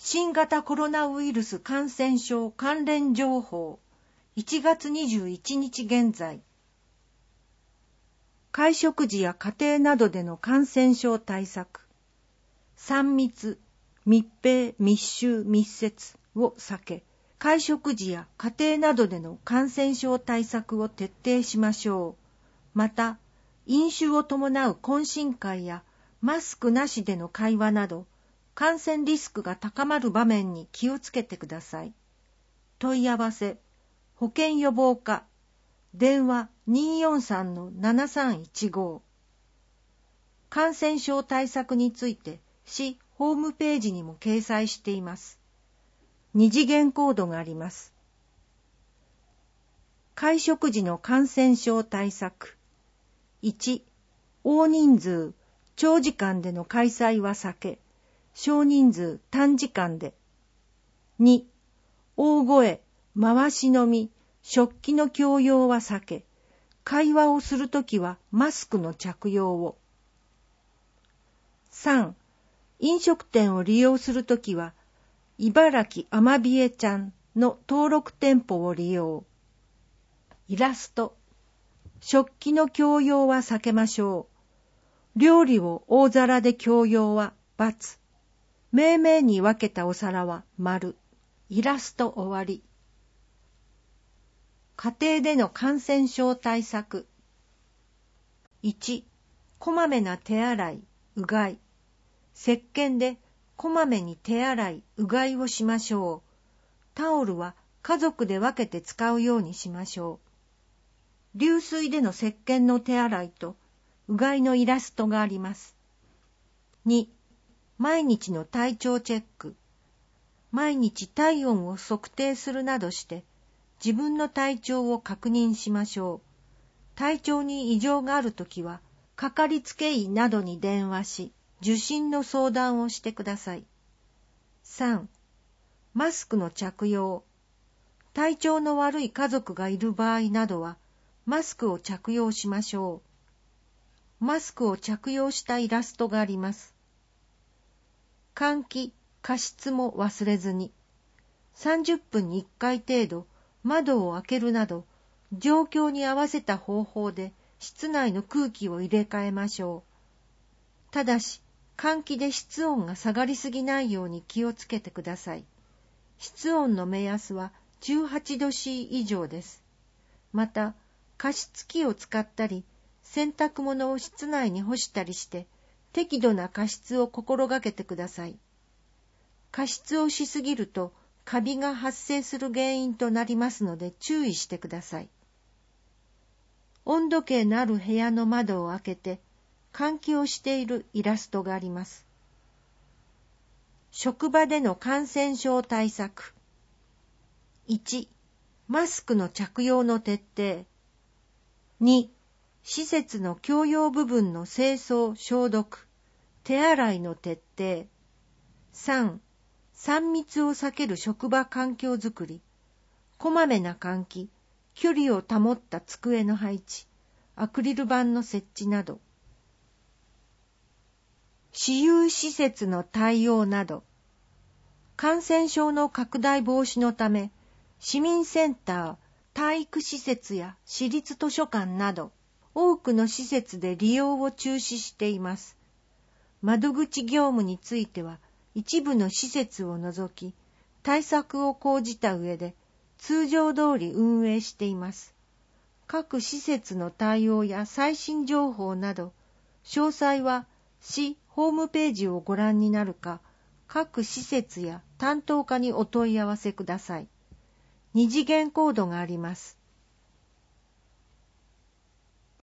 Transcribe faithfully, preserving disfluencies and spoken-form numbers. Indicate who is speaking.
Speaker 1: 新型コロナウイルス感染症関連情報いちがつにじゅういちにち現在。会食時や家庭などでの感染症対策。さん密、密閉、密集、密接を避け、会食時や家庭などでの感染症対策を徹底しましょう。また、飲酒を伴う懇親会やマスクなしでの会話など、感染リスクが高まる場面に気をつけてください。問い合わせ、保健予防課、電話 にーよんさんのななさんいちご。感染症対策について市ホームページにも掲載しています。二次元コードがあります。会食時の感染症対策。いち、大人数、長時間での開催は避け、少人数、短時間で。に、大声、回し飲み、食器の共用は避け、会話をするときはマスクの着用を。さん、飲食店を利用するときは、茨城アマビエちゃんの登録店舗を利用。イラスト。食器の共用は避けましょう。料理を大皿で共用は×。命名に分けたお皿は丸。イラスト終わり。家庭での感染症対策。いち、こまめな手洗い、うがい。石鹸でこまめに手洗い、うがいをしましょう。タオルは家族で分けて使うようにしましょう。流水での石鹸の手洗いとうがいのイラストがあります。に、毎日の体調チェック。毎日体温を測定するなどして自分の体調を確認しましょう。体調に異常があるときはかかりつけ医などに電話し受診の相談をしてください。さん、マスクの着用。体調の悪い家族がいる場合などはマスクを着用しましょう。マスクを着用したイラストがあります。換気、加湿も忘れずに。さんじゅっぷんにいっかい程度窓を開けるなど状況に合わせた方法で室内の空気を入れ替えましょう。ただし、換気で室温が下がりすぎないように気をつけてください。室温の目安はじゅうはちど C 以上です。また、加湿器を使ったり、洗濯物を室内に干したりして、適度な加湿を心がけてください。加湿をしすぎると、カビが発生する原因となりますので注意してください。温度計のある部屋の窓を開けて、換気をしているイラストがあります。職場での感染症対策。いち、マスクの着用の徹底。に、施設の共用部分の清掃・消毒、手洗いの徹底。さん、さん密を避ける職場環境づくり。こまめな換気、距離を保った机の配置、アクリル板の設置など。私有施設の対応など。感染症の拡大防止のため、市民センター、体育施設や私立図書館など、多くの施設で利用を中止しています。窓口業務については、一部の施設を除き、対策を講じた上で、通常通り運営しています。各施設の対応や最新情報など、詳細は市ホームページをご覧になるか、各施設や担当課にお問い合わせください。二次元コードがあります。